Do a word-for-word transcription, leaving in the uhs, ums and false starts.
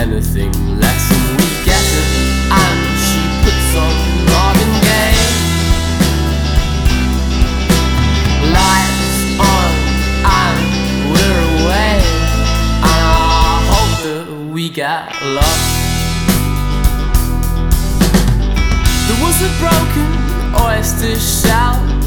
anything less, and we get it. And she puts on Marvin Gaye. Lights on and we're away, and I hope that we get lost. There was a broken oyster shell